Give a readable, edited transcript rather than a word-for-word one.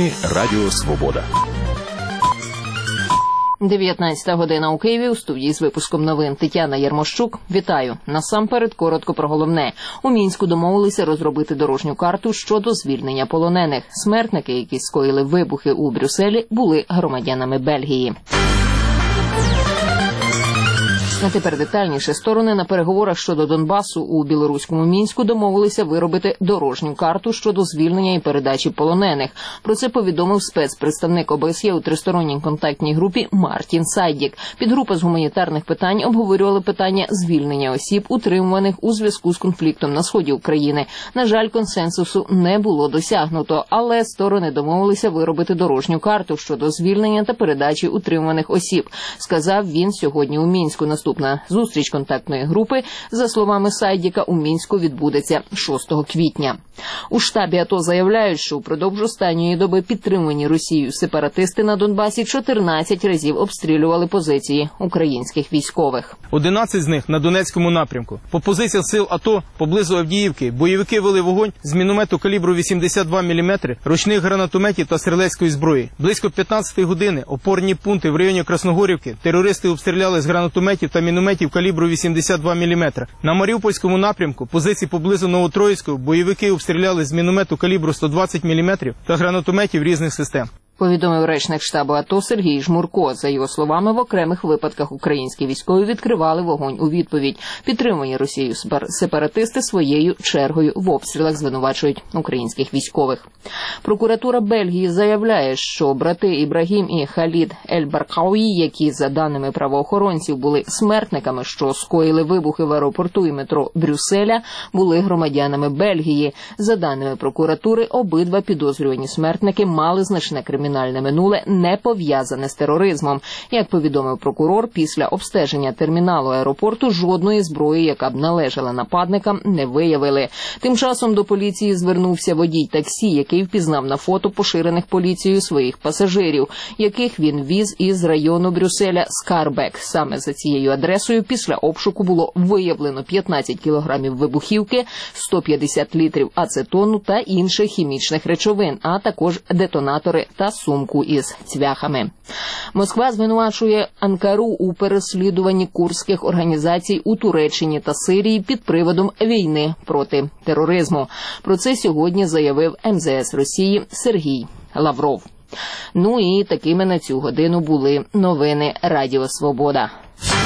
Новини Радіо Свобода. 19 година у Києві. У студії з випуском новин Тетяна Ярмощук. Вітаю. Насамперед, коротко про головне. У Мінську домовилися розробити дорожню карту щодо звільнення полонених. Смертники, які скоїли вибухи у Брюсселі, були громадянами Бельгії. А тепер детальніше. Сторони на переговорах щодо Донбасу у білоруському Мінську домовилися виробити дорожню карту щодо звільнення і передачі полонених. Про це повідомив спецпредставник ОБСЄ у тристоронній контактній групі Мартін Сайдік. Підгрупа з гуманітарних питань обговорювала питання звільнення осіб, утримуваних у зв'язку з конфліктом на сході України. На жаль, консенсусу не було досягнуто, але сторони домовилися виробити дорожню карту щодо звільнення та передачі утримуваних осіб, сказав він сьогодні у Мінську. Наступна зустріч контактної групи, за словами Сайдіка, у Мінську відбудеться 6 квітня. У штабі АТО заявляють, що упродовж останньої доби підтримувані Росією сепаратисти на Донбасі 14 разів обстрілювали позиції українських військових. 11 з них на Донецькому напрямку. По позиціях сил АТО поблизу Авдіївки бойовики вели вогонь з міномету калібру 82 мм, ручних гранатометів та стрілецької зброї. Близько 15 години опорні пункти в районі Красногорівки терористи обстріляли з гранатометів та мінометів калібру 82 мм. На Маріупольському напрямку позиції поблизу Новотроїцького бойовики обстріляли з міномету калібру 120 мм та гранатометів різних систем. Повідомив речник штабу АТО Сергій Жмурко. За його словами, в окремих випадках українські військові відкривали вогонь у відповідь. Підтримані Росією сепаратисти своєю чергою в обстрілах звинувачують українських військових. Прокуратура Бельгії заявляє, що брати Ібрагім і Халід Ель-Баркауї, які, за даними правоохоронців, були смертниками, що скоїли вибухи в аеропорту і метро Брюсселя, були громадянами Бельгії. За даними прокуратури, обидва підозрювані смертники мали значне кримінальне минуле, не пов'язане з тероризмом. Як повідомив прокурор, після обстеження терміналу аеропорту жодної зброї, яка б належала нападникам, не виявили. Тим часом до поліції звернувся водій таксі, який впізнав на фото поширених поліцією своїх пасажирів, яких він віз із району Брюсселя Скарбек. Саме за цією адресою після обшуку було виявлено 15 кілограмів вибухівки, 150 літрів ацетону та інших хімічних речовин, а також детонатори та сумку із цвяхами. Москва звинувачує Анкару у переслідуванні курдських організацій у Туреччині та Сирії під приводом війни проти тероризму. Про це сьогодні заявив МЗС Росії Сергій Лавров. Ну і такими на цю годину були новини Радіо Свобода.